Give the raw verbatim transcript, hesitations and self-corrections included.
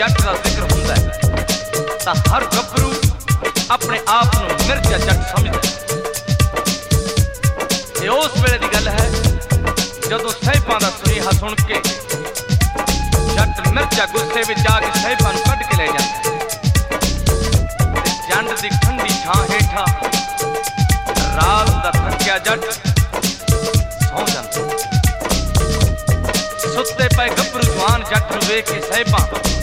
जट का जिक्र हुंदा है तां हर गभरू अपने आप नूं मिर्जा जट समझदा है। ये उस वेले दी गल है जदों साहिबां दा सुनेहा सुन के जट मिर्जा गुस्से विच आ के साहिबां नूं कढ के ले जांदा है। जंड दी ठंडी छां हेठा रात दा थकिया जट सौ जांदा। सुत्ते पे गभरू जवान जट नूं वेख के साहिबां